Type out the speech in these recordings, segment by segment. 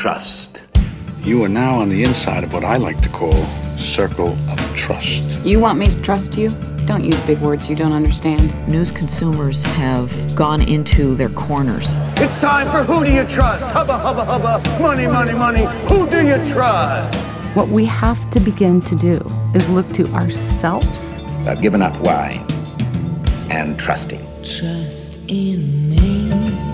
trust. You are now on the inside of what I like to call circle of trust. You want me to trust you? Don't use big words you don't understand. News consumers have gone into their corners. It's time for Who Do You Trust? Hubba, hubba, hubba. Money, money, money. Who do you trust? What we have to begin to do is look to ourselves. I've given up why and trusting. Trust in me.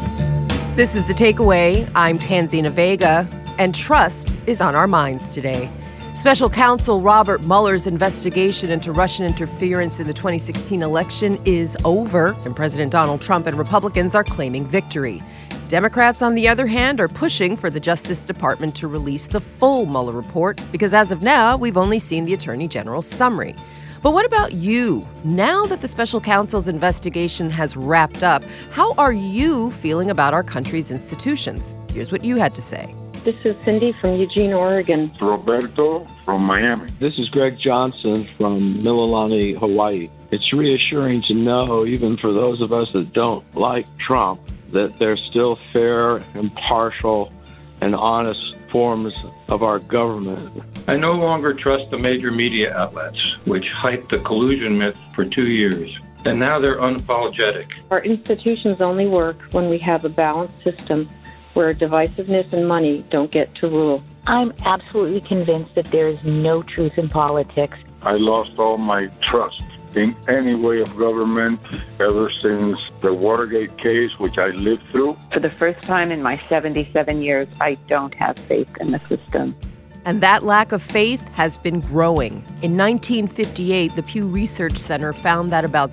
This is The Takeaway. I'm Tanzina Vega, and trust is on our minds today. Special counsel Robert Mueller's investigation into Russian interference in the 2016 election is over, and President Donald Trump and Republicans are claiming victory. Democrats, on the other hand, are pushing for the Justice Department to release the full Mueller report because as of now, we've only seen the Attorney General's summary. But what about you? Now that the special counsel's investigation has wrapped up, how are you feeling about our country's institutions? Here's what you had to say. This is Cindy from Eugene, Oregon. Roberto from Miami. This is Greg Johnson from Mililani, Hawaii. It's reassuring to know, even for those of us that don't like Trump, that there's still fair, impartial, and honest forms of our government. I no longer trust the major media outlets, which hyped the collusion myth for 2 years. And now they're unapologetic. Our institutions only work when we have a balanced system where divisiveness and money don't get to rule. I'm absolutely convinced that there is no truth in politics. I lost all my trust in any way of government ever since the Watergate case, which I lived through. For the first time in my 77 years, I don't have faith in the system. And that lack of faith has been growing. In 1958, the Pew Research Center found that about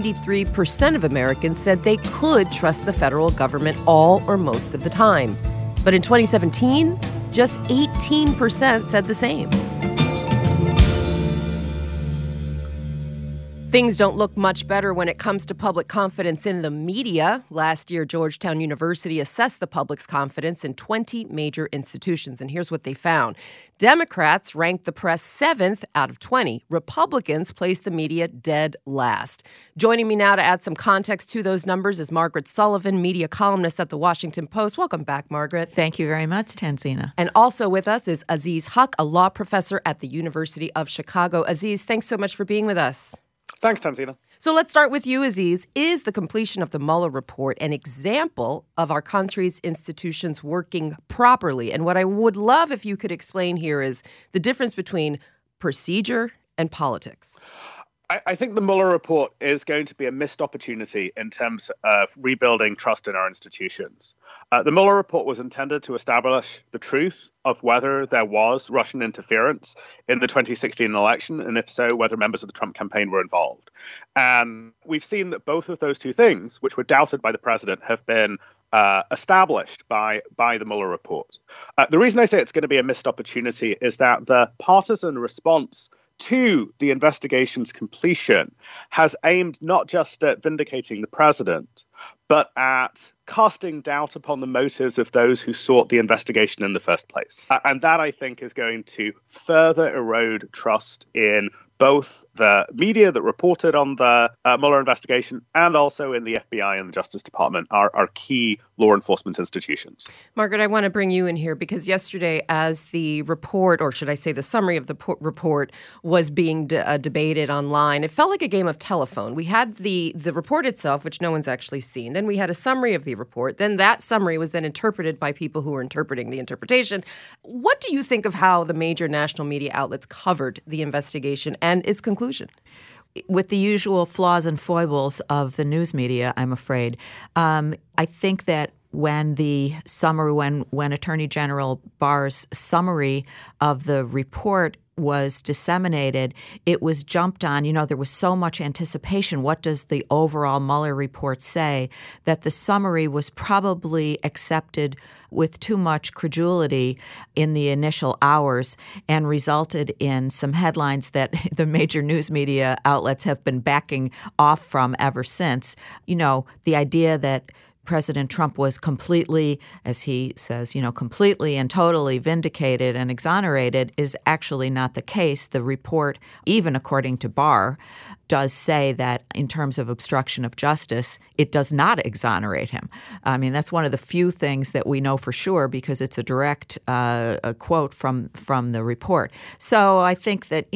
73% of Americans said they could trust the federal government all or most of the time. But in 2017, just 18% said the same. Things don't look much better when it comes to public confidence in the media. Last year, Georgetown University assessed the public's confidence in 20 major institutions, and here's what they found. Democrats ranked the press 7th out of 20. Republicans placed the media dead last. Joining me now to add some context to those numbers is Margaret Sullivan, media columnist at The Washington Post. Welcome back, Margaret. Thank you very much, Tanzina. And also with us is Aziz Huq, a law professor at the University of Chicago. Aziz, thanks so much for being with us. Thanks, Tanzina. So let's start with you, Aziz. Is the completion of the Mueller report an example of our country's institutions working properly? And what I would love if you could explain here is the difference between procedure and politics. I think the Mueller report is going to be a missed opportunity in terms of rebuilding trust in our institutions. The Mueller report was intended to establish the truth of whether there was Russian interference in the 2016 election, and if so, whether members of the Trump campaign were involved. And we've seen that both of those two things, which were doubted by the president, have been established by the Mueller report. The reason I say it's going to be a missed opportunity is that the partisan response to the investigation's completion has aimed not just at vindicating the president, but at casting doubt upon the motives of those who sought the investigation in the first place. And that, I think, is going to further erode trust in both the media that reported on the Mueller investigation and also in the FBI and the Justice Department, our key law enforcement institutions. Margaret, I want to bring you in here because yesterday, as the report, or should I say the summary of the report, was being debated online, it felt like a game of telephone. We had the report itself, which no one's actually seen. Then we had a summary of the report. Then that summary was then interpreted by people who were interpreting the interpretation. What do you think of how the major national media outlets covered the investigation and its conclusion? With the usual flaws and foibles of the news media, I'm afraid. I think that when the summary, when Attorney General Barr's summary of the report was disseminated, it was jumped on. You know, there was so much anticipation. What does the overall Mueller report say? That the summary was probably accepted with too much credulity in the initial hours and resulted in some headlines that the major news media outlets have been backing off from ever since. You know, the idea that President Trump was completely, as he says, completely and totally vindicated and exonerated is actually not the case. The report, even according to Barr, does say that in terms of obstruction of justice, it does not exonerate him. I mean, that's one of the few things that we know for sure because it's a direct a quote from the report. So I think that,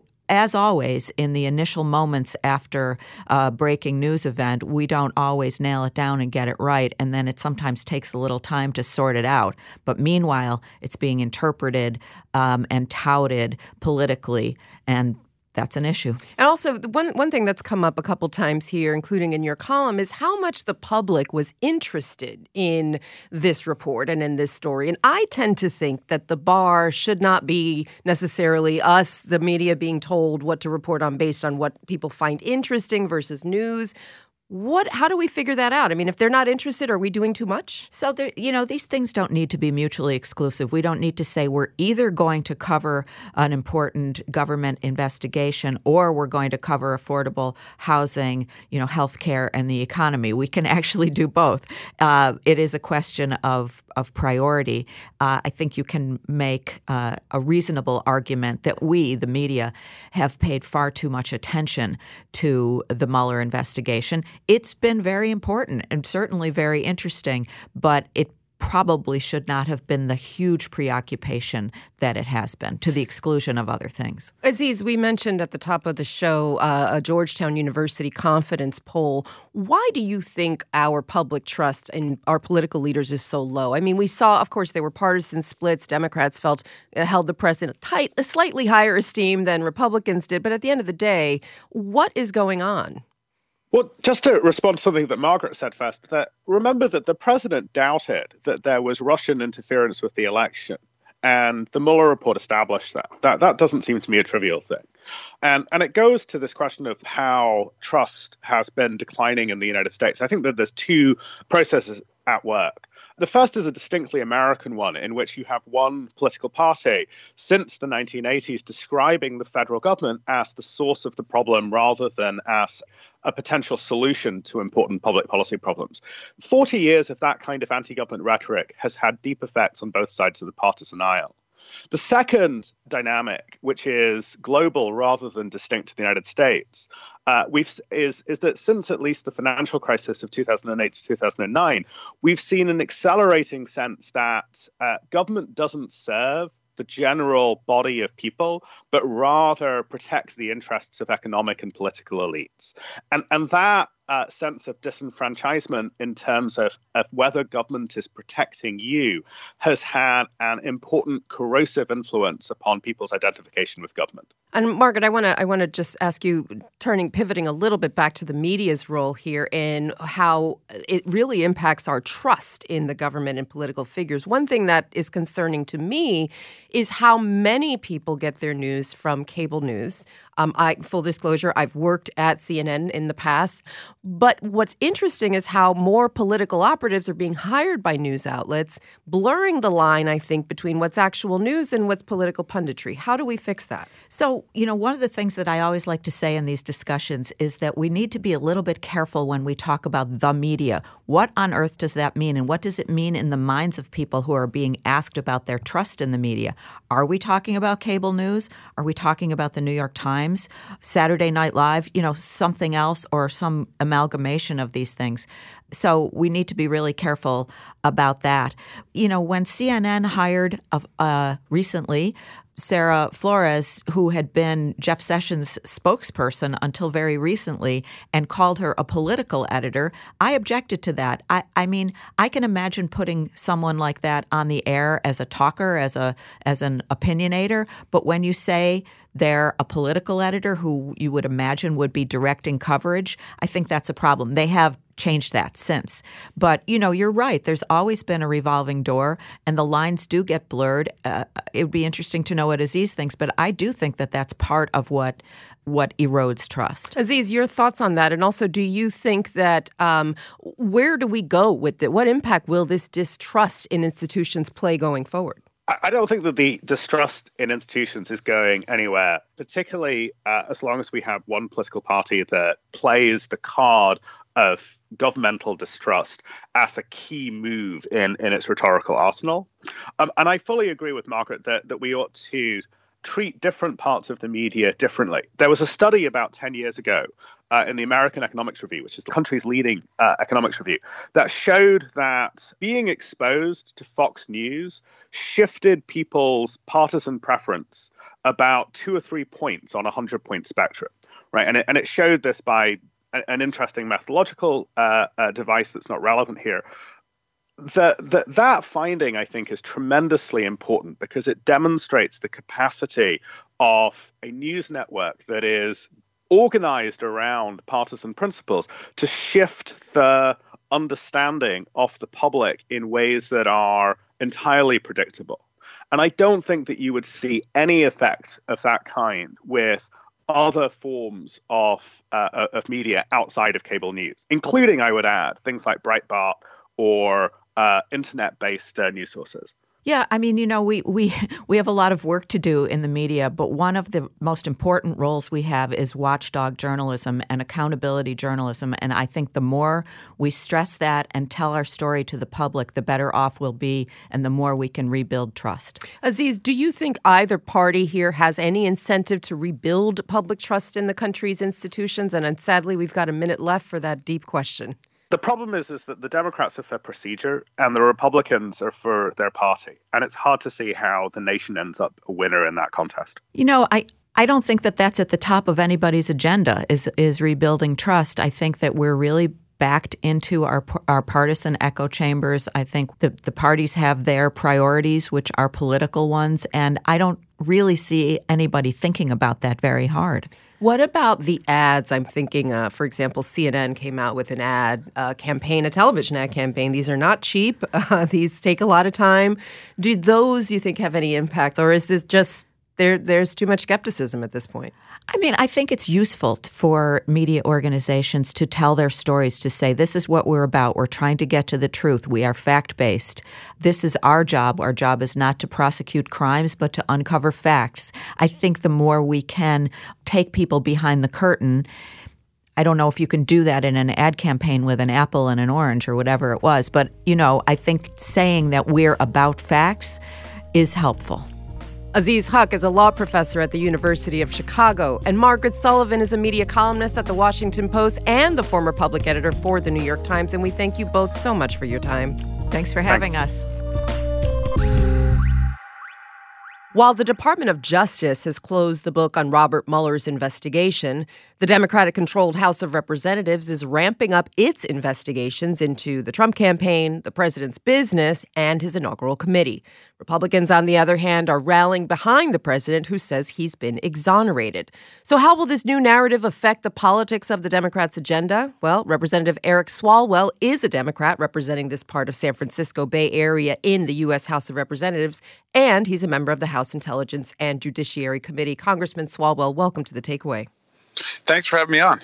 as always, in the initial moments after a breaking news event, we don't always nail it down and get it right, and then it sometimes takes a little time to sort it out. But meanwhile, it's being interpreted and touted politically, and that's an issue. And also, one thing that's come up a couple times here, including in your column, is how much the public was interested in this report and in this story. And I tend to think that the bar should not be necessarily us, the media, being told what to report on based on what people find interesting versus news. How do we figure that out? I mean, if they're not interested, are we doing too much? So, these things don't need to be mutually exclusive. We don't need to say we're either going to cover an important government investigation or we're going to cover affordable housing, health care, and the economy. We can actually do both. It is a question of priority. I think you can make a reasonable argument that we, the media, have paid far too much attention to the Mueller investigation. It's been very important and certainly very interesting, but it probably should not have been the huge preoccupation that it has been, to the exclusion of other things. Aziz, we mentioned at the top of the show a Georgetown University confidence poll. Why do you think our public trust in our political leaders is so low? I mean, we saw, of course, there were partisan splits. Democrats held the president a slightly higher esteem than Republicans did. But at the end of the day, what is going on? Well, just to respond to something that Margaret said first, that remember that the president doubted that there was Russian interference with the election. And the Mueller report established that. That doesn't seem to me a trivial thing. And it goes to this question of how trust has been declining in the United States. I think that there's two processes at work. The first is a distinctly American one in which you have one political party since the 1980s describing the federal government as the source of the problem rather than as a potential solution to important public policy problems. 40 years of that kind of anti-government rhetoric has had deep effects on both sides of the partisan aisle. The second dynamic, which is global rather than distinct to the United States, is that since at least the financial crisis of 2008 to 2009, we've seen an accelerating sense that government doesn't serve the general body of people, but rather protects the interests of economic and political elites. And that sense of disenfranchisement in terms of whether government is protecting you has had an important corrosive influence upon people's identification with government. And Margaret, I want to just ask you, pivoting a little bit back to the media's role here in how it really impacts our trust in the government and political figures. One thing that is concerning to me is how many people get their news from cable news. Full disclosure, I've worked at CNN in the past. But what's interesting is how more political operatives are being hired by news outlets, blurring the line, I think, between what's actual news and what's political punditry. How do we fix that? So, one of the things that I always like to say in these discussions is that we need to be a little bit careful when we talk about the media. What on earth does that mean? And what does it mean in the minds of people who are being asked about their trust in the media? Are we talking about cable news? Are we talking about the New York Times, Saturday Night Live, something else, or some amalgamation of these things? So we need to be really careful about that. When CNN hired recently Sarah Flores, who had been Jeff Sessions' spokesperson until very recently, and called her a political editor, I objected to that. I mean, I can imagine putting someone like that on the air as a talker, as an opinionator, but when you say they're a political editor who you would imagine would be directing coverage, I think that's a problem. They have changed that since. But, you're right. There's always been a revolving door, and the lines do get blurred. It would be interesting to know what Aziz thinks, but I do think that that's part of what erodes trust. Aziz, your thoughts on that? And also, do you think that where do we go with it? What impact will this distrust in institutions play going forward? I don't think that the distrust in institutions is going anywhere, particularly as long as we have one political party that plays the card of governmental distrust as a key move in its rhetorical arsenal. And I fully agree with Margaret that we ought to treat different parts of the media differently. There was a study about 10 years ago in the American Economics Review, which is the country's leading economics review, that showed that being exposed to Fox News shifted people's partisan preference about 2 or 3 points on a 100-point spectrum, right? And it showed this by an interesting methodological device that's not relevant here. That finding, I think, is tremendously important because it demonstrates the capacity of a news network that is organized around partisan principles to shift the understanding of the public in ways that are entirely predictable. And I don't think that you would see any effect of that kind with other forms of media outside of cable news, including, I would add, things like Breitbart or internet-based news sources. Yeah, I mean, we have a lot of work to do in the media, but one of the most important roles we have is watchdog journalism and accountability journalism. And I think the more we stress that and tell our story to the public, the better off we'll be and the more we can rebuild trust. Aziz, do you think either party here has any incentive to rebuild public trust in the country's institutions? And sadly, we've got a minute left for that deep question. The problem is that the Democrats are for procedure and the Republicans are for their party. And it's hard to see how the nation ends up a winner in that contest. I don't think that that's at the top of anybody's agenda is rebuilding trust. I think that we're really backed into our partisan echo chambers. I think the parties have their priorities, which are political ones. And I don't really see anybody thinking about that very hard. What about the ads? I'm thinking, for example, CNN came out with an ad campaign, a television ad campaign. These are not cheap. These take a lot of time. Do those, you think, have any impact? Or is this just there's too much skepticism at this point? I mean, I think it's useful for media organizations to tell their stories, to say, this is what we're about. We're trying to get to the truth. We are fact-based. This is our job. Our job is not to prosecute crimes, but to uncover facts. I think the more we can take people behind the curtain, I don't know if you can do that in an ad campaign with an apple and an orange or whatever it was, but, I think saying that we're about facts is helpful. Aziz Huq is a law professor at the University of Chicago, and Margaret Sullivan is a media columnist at The Washington Post and the former public editor for The New York Times. And we thank you both so much for your time. Thanks for having us. While the Department of Justice has closed the book on Robert Mueller's investigation, the Democratic-controlled House of Representatives is ramping up its investigations into the Trump campaign, the president's business, and his inaugural committee. Republicans, on the other hand, are rallying behind the president, who says he's been exonerated. So how will this new narrative affect the politics of the Democrats' agenda? Well, Representative Eric Swalwell is a Democrat representing this part of San Francisco Bay Area in the U.S. House of Representatives, and he's a member of the House Intelligence and Judiciary Committee. Congressman Swalwell, welcome to The Takeaway. Thanks for having me on.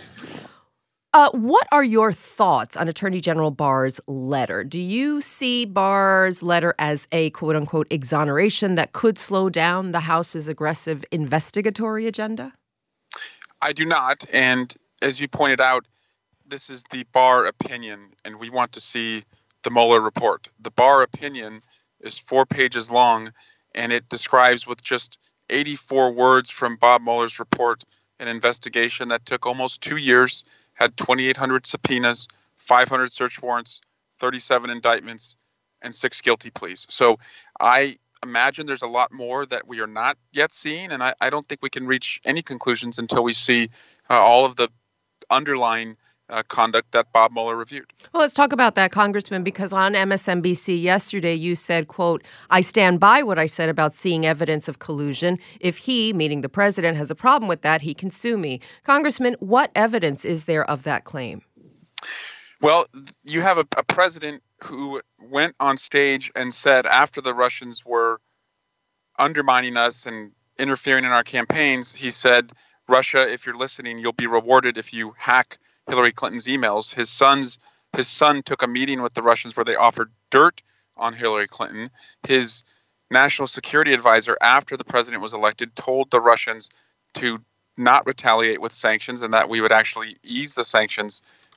What are your thoughts on Attorney General Barr's letter? Do you see Barr's letter as a quote-unquote exoneration that could slow down the House's aggressive investigatory agenda? I do not. And as you pointed out, this is the Barr opinion, and we want to see the Mueller report. The Barr opinion is 4 pages long, and it describes with just 84 words from Bob Mueller's report an investigation that took almost 2 years, had 2,800 subpoenas, 500 search warrants, 37 indictments, and 6 guilty pleas. So I imagine there's a lot more that we are not yet seeing, and I don't think we can reach any conclusions until we see all of the underlying conduct that Bob Mueller reviewed. Well, let's talk about that, Congressman, because on MSNBC yesterday you said, quote, "I stand by what I said about seeing evidence of collusion. If he, meaning the president, has a problem with that, he can sue me." Congressman, what evidence is there of that claim? Well, you have a president who went on stage and said after the Russians were undermining us and interfering in our campaigns, he said, "Russia, if you're listening, you'll be rewarded if you hack Hillary Clinton's emails." His son took a meeting with the Russians where they offered dirt on Hillary Clinton. His national security advisor, after the president was elected, told the Russians to not retaliate with sanctions and that we would actually ease the sanctions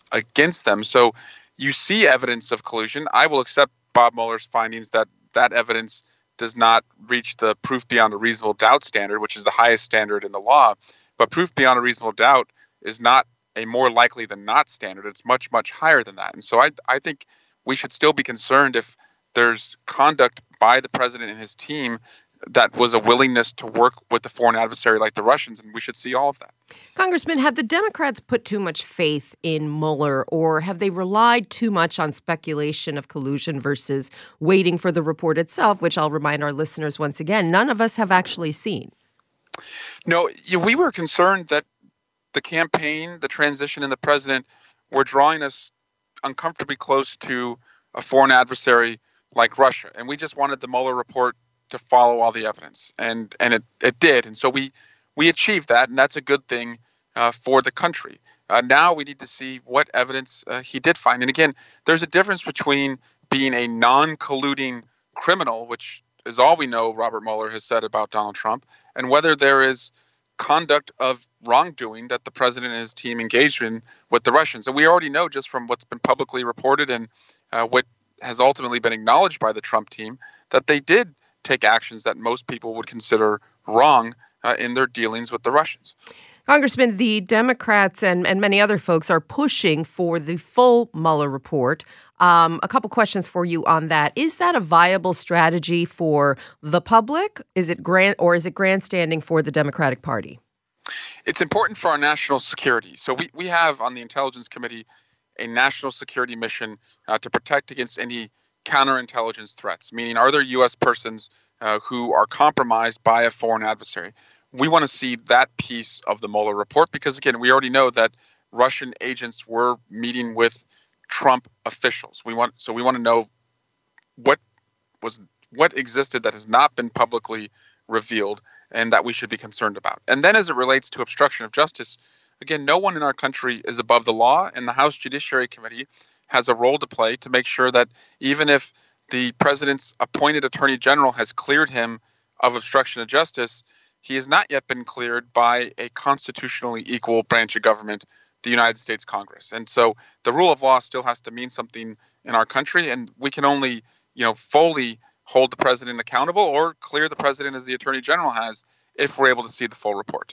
against them. So you see evidence of collusion. I will accept Bob Mueller's findings that evidence does not reach the proof beyond a reasonable doubt standard, which is the highest standard in the law. But proof beyond a reasonable doubt is not a more likely than not standard. It's much, much higher than that. And so I think we should still be concerned if there's conduct by the president and his team that was a willingness to work with the foreign adversary like the Russians, and we should see all of that. Congressman, have the Democrats put too much faith in Mueller, or have they relied too much on speculation of collusion versus waiting for the report itself, which I'll remind our listeners once again, none of us have actually seen? No, we were concerned that the campaign, the transition, and the president were drawing us uncomfortably close to a foreign adversary like Russia, and we just wanted the Mueller report to follow all the evidence, and it did, and so we achieved that, and that's a good thing for the country. Now we need to see what evidence he did find, and again, there's a difference between being a non-colluding criminal, which is all we know Robert Mueller has said about Donald Trump, and whether there is conduct of wrongdoing that the president and his team engaged in with the Russians. And we already know just from what's been publicly reported and what has ultimately been acknowledged by the Trump team that they did take actions that most people would consider wrong in their dealings with the Russians. Congressman, the Democrats and many other folks are pushing for the full Mueller report. A couple questions for you on that. Is that a viable strategy for the public? Is it grandstanding for the Democratic Party? It's important for our national security. So we have on the Intelligence Committee a national security mission to protect against any counterintelligence threats, meaning are there U.S. persons who are compromised by a foreign adversary? We want to see that piece of the Mueller report because, again, we already know that Russian agents were meeting with Trump officials. We want to know what existed that has not been publicly revealed and that we should be concerned about. And then as it relates to obstruction of justice, again, no one in our country is above the law, and the House Judiciary Committee has a role to play to make sure that even if the president's appointed attorney general has cleared him of obstruction of justice, he has not yet been cleared by a constitutionally equal branch of government, the United States Congress. And so the rule of law still has to mean something in our country, and we can only, fully hold the president accountable or clear the president as the attorney general has if we're able to see the full report.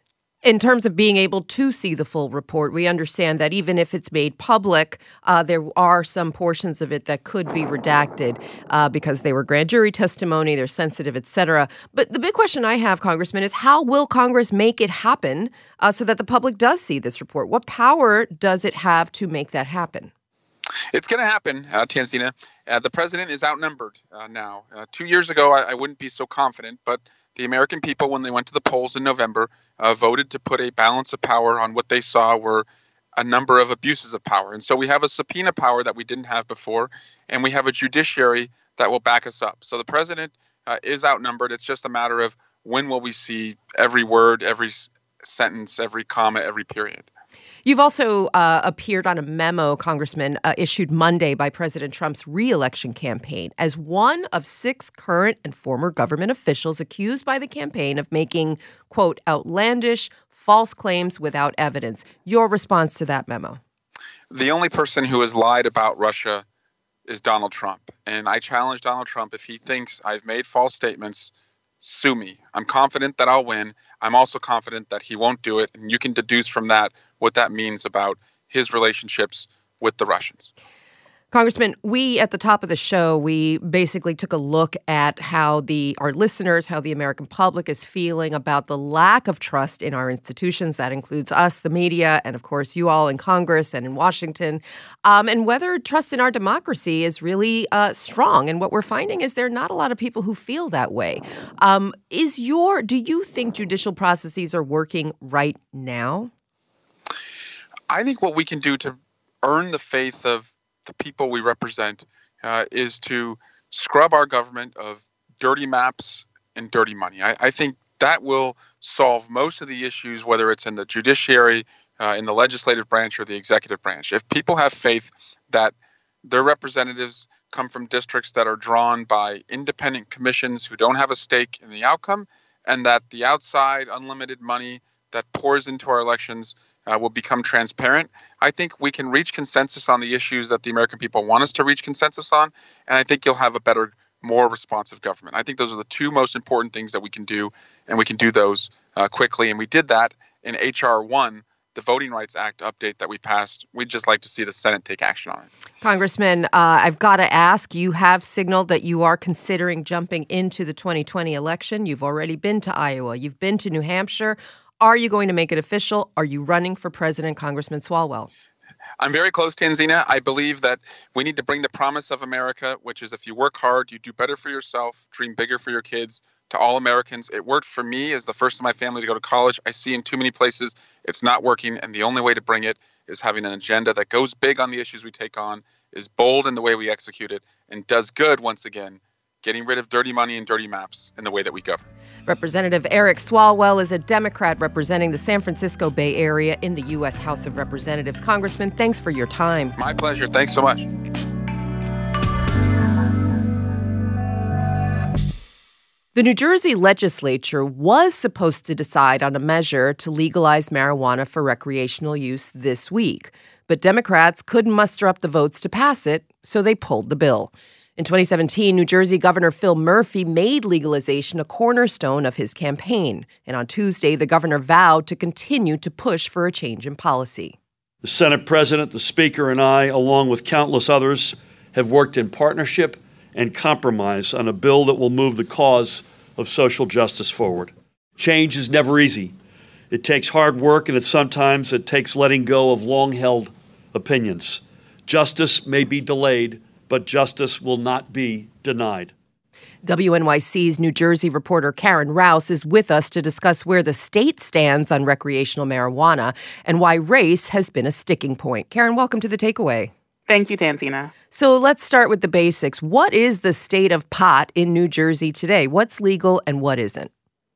In terms of being able to see the full report, we understand that even if it's made public, there are some portions of it that could be redacted because they were grand jury testimony, they're sensitive, et cetera. But the big question I have, Congressman, is how will Congress make it happen so that the public does see this report? What power does it have to make that happen? It's going to happen, Tanzina. The president is outnumbered now. 2 years ago, I wouldn't be so confident, but the American people, when they went to the polls in November, voted to put a balance of power on what they saw were a number of abuses of power. And so we have a subpoena power that we didn't have before, and we have a judiciary that will back us up. So the president is outnumbered. It's just a matter of when will we see every word, every sentence, every comma, every period. You've also appeared on a memo, Congressman, issued Monday by President Trump's re-election campaign as one of 6 current and former government officials accused by the campaign of making, quote, outlandish, false claims without evidence. Your response to that memo? The only person who has lied about Russia is Donald Trump. And I challenge Donald Trump, if he thinks I've made false statements, sue me. I'm confident that I'll win. I'm also confident that he won't do it. And you can deduce from that what that means about his relationships with the Russians. Congressman, we at the top of the show, we basically took a look at how our listeners, how the American public is feeling about the lack of trust in our institutions. That includes us, the media, and of course you all in Congress and in Washington, and whether trust in our democracy is really strong. And what we're finding is there are not a lot of people who feel that way. Do you think judicial processes are working right now? I think what we can do to earn the faith of the people we represent is to scrub our government of dirty maps and dirty money. I think that will solve most of the issues, whether it's in the judiciary, in the legislative branch, or the executive branch. If people have faith that their representatives come from districts that are drawn by independent commissions who don't have a stake in the outcome, and that the outside unlimited money that pours into our elections will become transparent, I think we can reach consensus on the issues that the American people want us to reach consensus on, and I think you'll have a better, more responsive government. I think those are the two most important things that we can do, and we can do those quickly, and we did that in H.R. 1, the Voting Rights Act update that we passed. We'd just like to see the Senate take action on it. Congressman, I've got to ask, you have signaled that you are considering jumping into the 2020 election. You've already been to Iowa. You've been to New Hampshire. Are you going to make it official? Are you running for president, Congressman Swalwell? I'm very close, Tanzina. I believe that we need to bring the promise of America, which is if you work hard, you do better for yourself, dream bigger for your kids, to all Americans. It worked for me as the first in my family to go to college. I see in too many places it's not working, and the only way to bring it is having an agenda that goes big on the issues we take on, is bold in the way we execute it, and does good, once again, getting rid of dirty money and dirty maps in the way that we govern. Representative Eric Swalwell is a Democrat representing the San Francisco Bay Area in the U.S. House of Representatives. Congressman, thanks for your time. My pleasure. Thanks so much. The New Jersey legislature was supposed to decide on a measure to legalize marijuana for recreational use this week, but Democrats couldn't muster up the votes to pass it, so they pulled the bill. In 2017, New Jersey Governor Phil Murphy made legalization a cornerstone of his campaign, and on Tuesday, the governor vowed to continue to push for a change in policy. The Senate President, the Speaker, and I, along with countless others, have worked in partnership and compromise on a bill that will move the cause of social justice forward. Change is never easy. It takes hard work, and sometimes it takes letting go of long-held opinions. Justice may be delayed, but justice will not be denied. WNYC's New Jersey reporter Karen Rouse is with us to discuss where the state stands on recreational marijuana and why race has been a sticking point. Karen, welcome to The Takeaway. Thank you, Tanzina. So let's start with the basics. What is the state of pot in New Jersey today? What's legal and what isn't?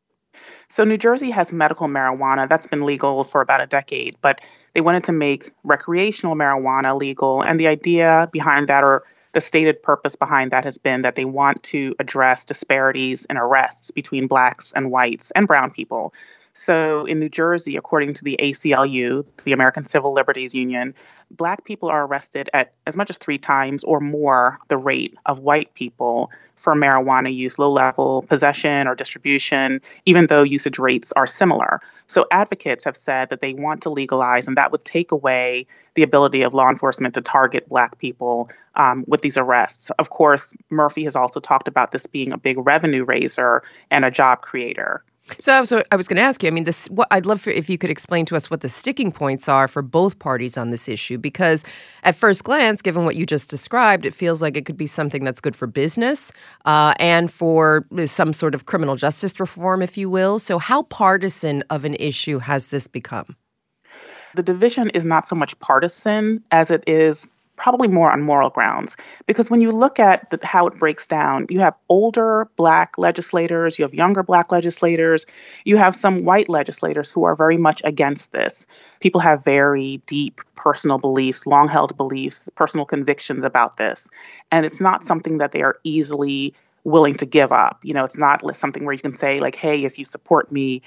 So New Jersey has medical marijuana. That's been legal for about a decade, but they wanted to make recreational marijuana legal. And the idea behind that, or the stated purpose behind that, has been that they want to address disparities in arrests between blacks and whites and brown people. So in New Jersey, according to the ACLU, the American Civil Liberties Union, Black people are arrested at as much as 3 times or more the rate of white people for marijuana use, low-level possession or distribution, even though usage rates are similar. So advocates have said that they want to legalize, and that would take away the ability of law enforcement to target Black people with these arrests. Of course, Murphy has also talked about this being a big revenue raiser and a job creator. So I was going to ask you, I mean, I'd love if you could explain to us what the sticking points are for both parties on this issue, because at first glance, given what you just described, it feels like it could be something that's good for business and for some sort of criminal justice reform, if you will. So how partisan of an issue has this become? The division is not so much partisan as it is probably more on moral grounds, because when you look at how it breaks down, you have older Black legislators, you have younger Black legislators, you have some white legislators who are very much against this. People have very deep personal beliefs, long-held beliefs, personal convictions about this, and it's not something that they are easily willing to give up. You know, it's not something where you can say like, hey, if you support me,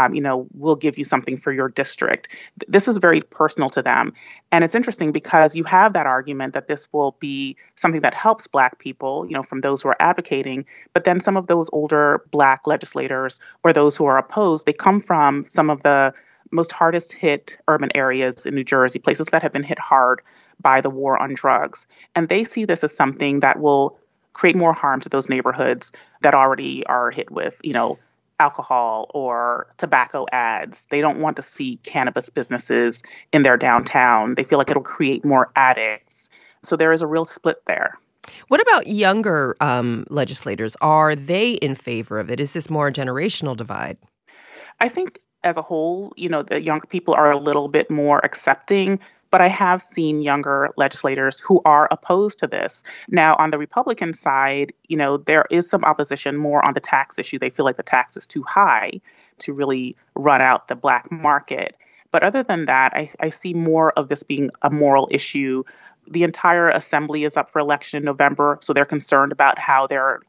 we'll give you something for your district. This is very personal to them. And it's interesting because you have that argument that this will be something that helps Black people, from those who are advocating. But then some of those older Black legislators or those who are opposed, they come from some of the most hardest hit urban areas in New Jersey, places that have been hit hard by the war on drugs. And they see this as something that will create more harm to those neighborhoods that already are hit with, alcohol or tobacco ads. They don't want to see cannabis businesses in their downtown. They feel like it'll create more addicts. So there is a real split there. What about younger legislators? Are they in favor of it? Is this more a generational divide? I think as a whole, the younger people are a little bit more accepting. But I have seen younger legislators who are opposed to this. Now, on the Republican side, there is some opposition more on the tax issue. They feel like the tax is too high to really run out the Black market. But other than that, I see more of this being a moral issue. The entire assembly is up for election in November, so they're concerned about how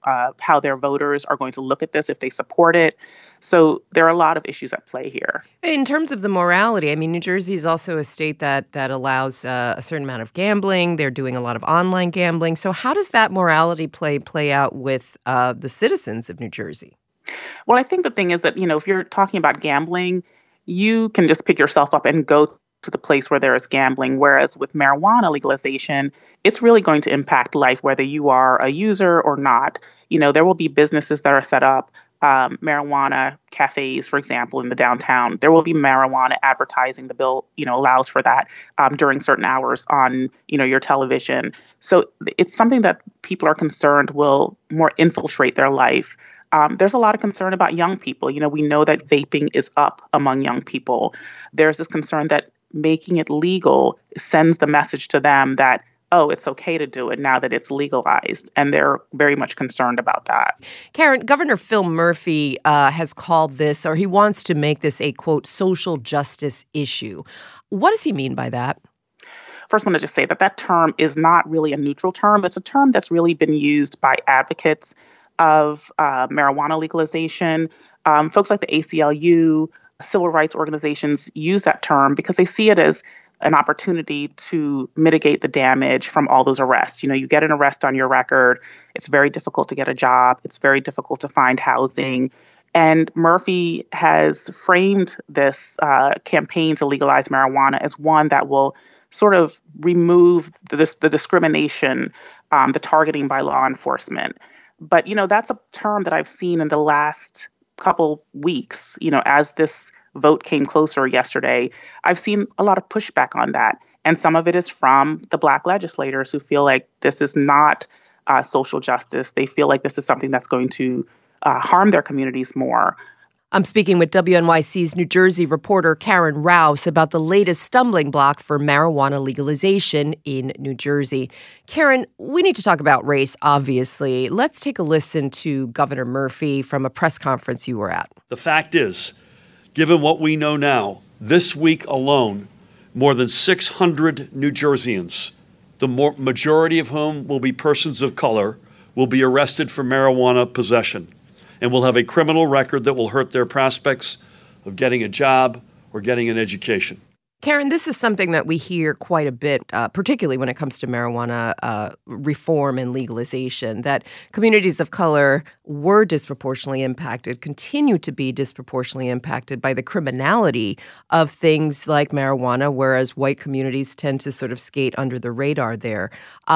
their voters are going to look at this if they support it. So there are a lot of issues at play here. In terms of the morality, I mean, New Jersey is also a state that allows a certain amount of gambling. They're doing a lot of online gambling. So how does that morality play out with the citizens of New Jersey? Well, I think the thing is that, if you're talking about gambling, you can just pick yourself up and go to the place where there is gambling. Whereas with marijuana legalization, it's really going to impact life, whether you are a user or not. There will be businesses that are set up, marijuana cafes, for example, in the downtown. There will be marijuana advertising. The bill, allows for that during certain hours on, your television. So it's something that people are concerned will more infiltrate their life. There's a lot of concern about young people. We know that vaping is up among young people. There's this concern that making it legal sends the message to them that, oh, it's okay to do it now that it's legalized. And they're very much concerned about that. Karen, Governor Phil Murphy has called this, or he wants to make this a, quote, social justice issue. What does he mean by that? First, I want to just say that term is not really a neutral term. It's a term that's really been used by advocates of marijuana legalization. Folks like the ACLU, civil rights organizations use that term because they see it as an opportunity to mitigate the damage from all those arrests. You get an arrest on your record. It's very difficult to get a job. It's very difficult to find housing. And Murphy has framed this campaign to legalize marijuana as one that will sort of remove the discrimination, the targeting by law enforcement. But, that's a term that I've seen in the last couple weeks, as this vote came closer yesterday. I've seen a lot of pushback on that. And some of it is from the Black legislators who feel like this is not social justice. They feel like this is something that's going to harm their communities more. I'm speaking with WNYC's New Jersey reporter Karen Rouse about the latest stumbling block for marijuana legalization in New Jersey. Karen, we need to talk about race, obviously. Let's take a listen to Governor Murphy from a press conference you were at. The fact is, given what we know now, this week alone, more than 600 New Jerseyans, the majority of whom will be persons of color, will be arrested for marijuana possession and will have a criminal record that will hurt their prospects of getting a job or getting an education. Karen, this is something that we hear quite a bit, particularly when it comes to marijuana reform and legalization, that communities of color were disproportionately impacted, continue to be disproportionately impacted by the criminality of things like marijuana, whereas white communities tend to sort of skate under the radar there.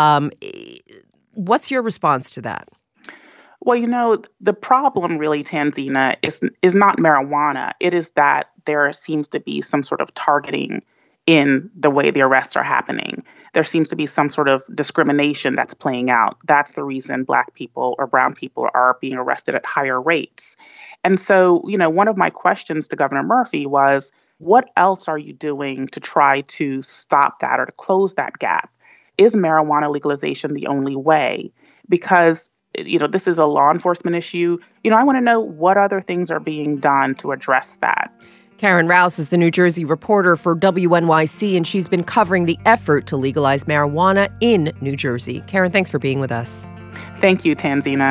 What's your response to that? Well, the problem really, Tanzina, is not marijuana. It is that there seems to be some sort of targeting in the way the arrests are happening. There seems to be some sort of discrimination that's playing out. That's the reason Black people or brown people are being arrested at higher rates. And so, one of my questions to Governor Murphy was, what else are you doing to try to stop that or to close that gap? Is marijuana legalization the only way? Because this is a law enforcement issue. I want to know what other things are being done to address that. Karen Rouse is the New Jersey reporter for WNYC, and she's been covering the effort to legalize marijuana in New Jersey. Karen, thanks for being with us. Thank you, Tanzina.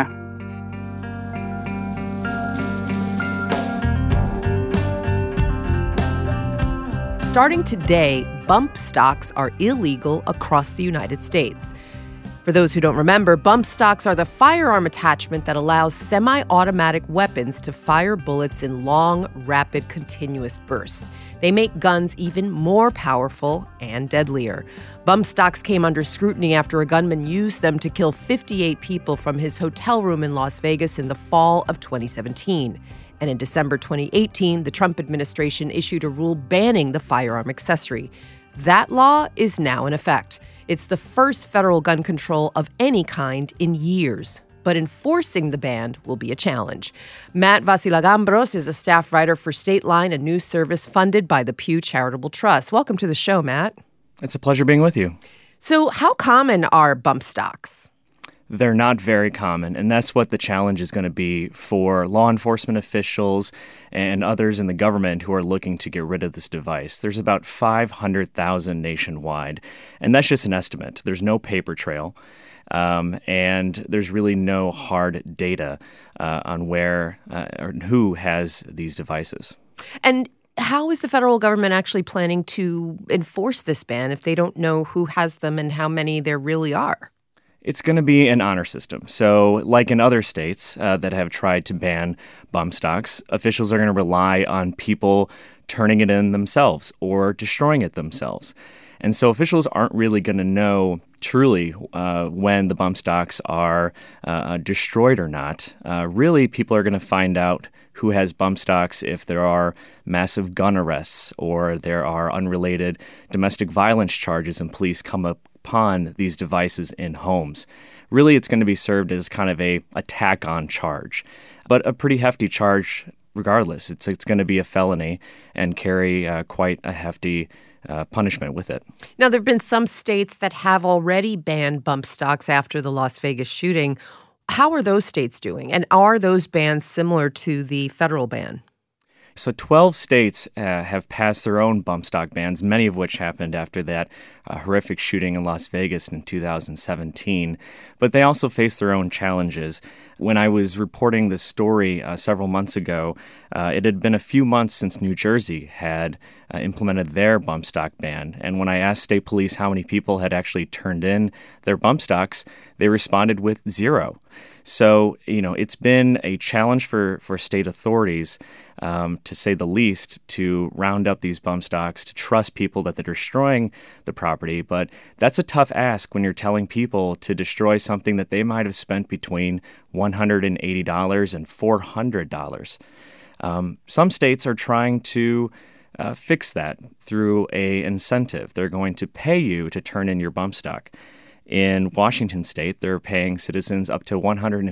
Starting today, bump stocks are illegal across the United States. For those who don't remember, bump stocks are the firearm attachment that allows semi-automatic weapons to fire bullets in long, rapid, continuous bursts. They make guns even more powerful and deadlier. Bump stocks came under scrutiny after a gunman used them to kill 58 people from his hotel room in Las Vegas in the fall of 2017. And in December 2018, the Trump administration issued a rule banning the firearm accessory. That law is now in effect. It's the first federal gun control of any kind in years. But enforcing the ban will be a challenge. Matt Vasilagambros is a staff writer for State Line, a news service funded by the Pew Charitable Trust. Welcome to the show, Matt. It's a pleasure being with you. So how common are bump stocks? they're not very common, and that's what the challenge is going to be for law enforcement officials and others in the government who are looking to get rid of this device. There's about 500,000 nationwide, and that's just an estimate. There's no paper trail, and there's really no hard data on where or who has these devices. And how is the federal government actually planning to enforce this ban if they don't know who has them and how many there really are? It's going to be an honor system. So like in other states that have tried to ban bump stocks, officials are going to rely on people turning it in themselves or destroying it themselves. And so officials aren't really going to know truly when the bump stocks are destroyed or not. Really, people are going to find out who has bump stocks if there are massive gun arrests or there are unrelated domestic violence charges and police come upon these devices in homes. Really, it's going to be served as kind of a tack-on charge, but a pretty hefty charge regardless. It's going to be a felony and carry quite a hefty punishment with it. Now, there have been some states that have already banned bump stocks after the Las Vegas shooting. How are those states doing? And are those bans similar to the federal ban? So 12 states have passed their own bump stock bans, many of which happened after that horrific shooting in Las Vegas in 2017. But they also face their own challenges. When I was reporting this story several months ago, it had been a few months since New Jersey had implemented their bump stock ban. And when I asked state police how many people had actually turned in their bump stocks, they responded with 0. So, it's been a challenge for state authorities, to say the least, to round up these bump stocks, to trust people that they're destroying the property. But that's a tough ask when you're telling people to destroy something that they might have spent between $180 and $400. Some states are trying to fix that through an incentive. They're going to pay you to turn in your bump stock. In Washington state, they're paying citizens up to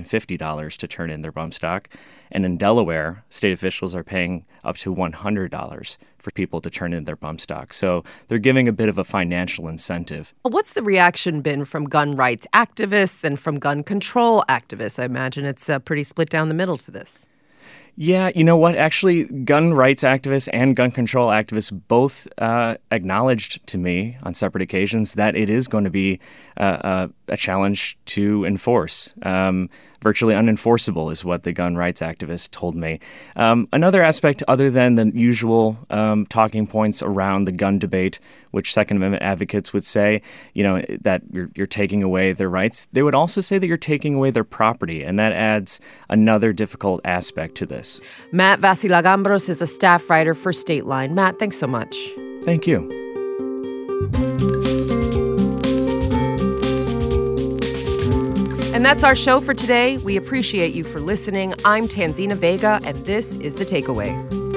$150 to turn in their bump stock. And in Delaware, state officials are paying up to $100 for people to turn in their bump stock. So they're giving a bit of a financial incentive. What's the reaction been from gun rights activists and from gun control activists? I imagine it's pretty split down the middle to this. Yeah, you know what? Actually, gun rights activists and gun control activists both acknowledged to me on separate occasions that it is going to be a challenge to enforce. Virtually unenforceable is what the gun rights activists told me. Another aspect other than the usual talking points around the gun debate, which Second Amendment advocates would say, that you're taking away their rights, they would also say that you're taking away their property, and that adds another difficult aspect to this. Matt Vasilagambros is a staff writer for Stateline. Matt, thanks so much. Thank you. And that's our show for today. We appreciate you for listening. I'm Tanzina Vega, and this is The Takeaway.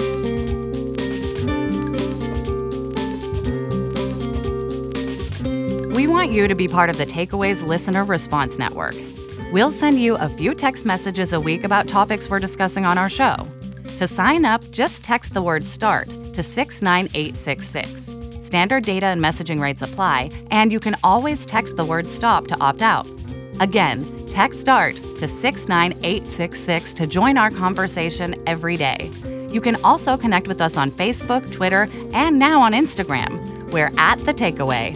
We want you to be part of The Takeaway's Listener Response Network. We'll send you a few text messages a week about topics we're discussing on our show. To sign up, just text the word START to 69866. Standard data and messaging rates apply, and you can always text the word STOP to opt out. Again, text START to 69866 to join our conversation every day. You can also connect with us on Facebook, Twitter, and now on Instagram. We're at The Takeaway.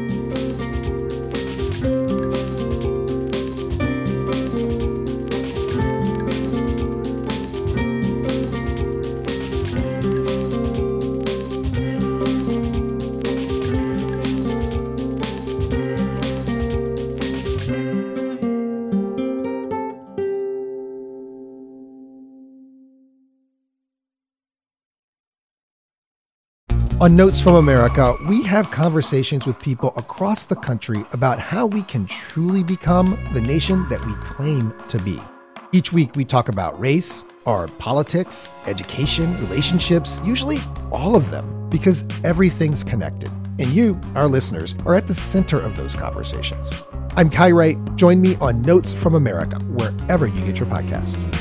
On Notes from America, we have conversations with people across the country about how we can truly become the nation that we claim to be. Each week, we talk about race, our politics, education, relationships, usually all of them, because everything's connected. And you, our listeners, are at the center of those conversations. I'm Kai Wright. Join me on Notes from America, wherever you get your podcasts.